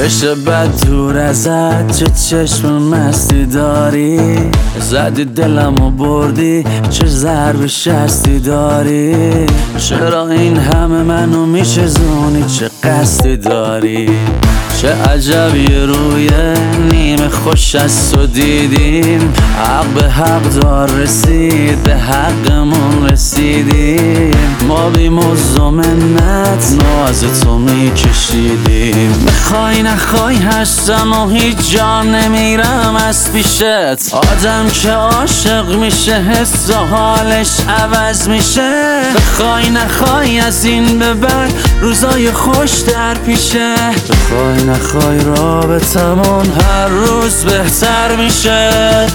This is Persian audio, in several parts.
بشه بد دور ازت، چه چشم مستی داری، زدی دلمو بردی، چه ضرب شستی داری. چرا این همه منو میشزونی، چه قصدی داری؟ چه عجبی روی نیمه خوش از تو دیدیم، حق به حق دار رسید، به حقمون رسیدیم. ما بی مزد و منت ناز تو میکشیدیم. بخوای نخوای هستم و هیچ جا نمیرم از پیشت. آدم که عاشق میشه حس و حالش عوض میشه. بخوای نخوای از این به بعد روزای خوش در پیشه. بخوای نخوای رابطمون هر روز بهتر میشه.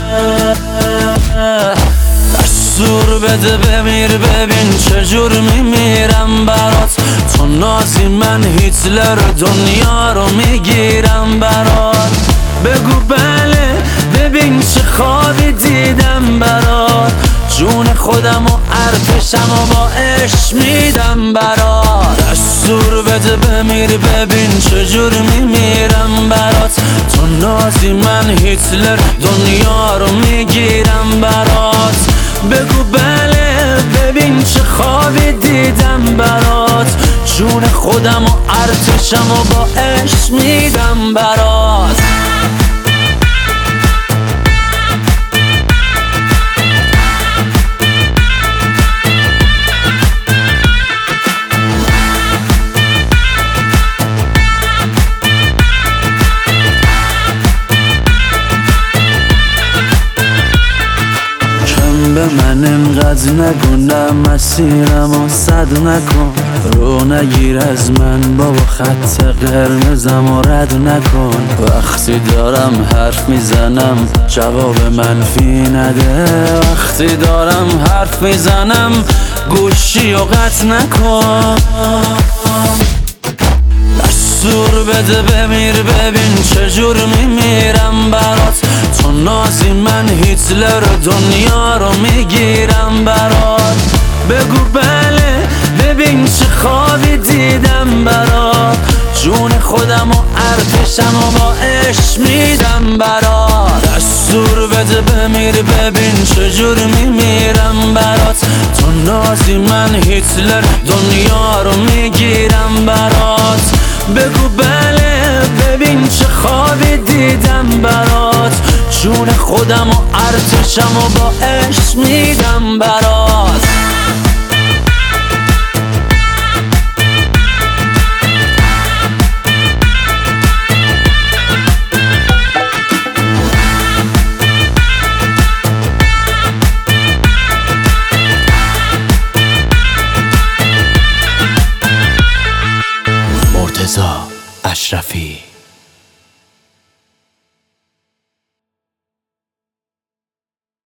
دستور بده بمیر، ببین چجور میمیرم برات. تو نازی من هیتلر دنیا رو میگیرم برات. بگو بله، ببین چه خوابی دیدم برات. جون خودم و ارتشم و با عشق میدم برات. دستور بده بمیر، ببین چجور میمیرم برات. تو نازی من هیتلر دنیا رو میگیرم برات. بگو بله، ببین چه خوابی دیدم برات. جون خودم و ارتشم و با عشق میدم برات. به من انقدر نگو، نه مسیرمو صد نکن. رو نگیر از من بابا، خط قرمزم و رد نکن. وقتی دارم حرف میزنم جواب منفی نده. وقتی دارم حرف میزنم گوشی و قطع نکن. دستور بده بمیر، ببین چجور میمیرم برات. تو نازی من هیتلر دنیا رو میگیرم برات. بگو بله، ببین چه خوابی دیدم برات. جون خودم و ارتشم و با عشق میدم برات. دستور بده بمیر، ببین چجور میمیرم برات. تو نازی من هیتلر دنیا رو میگیرم برات. بگو بله، ببین چه خوابی دیدم برات. جون خودم و ارتشم و با عشق میدم برات. مرتضی اشرفی.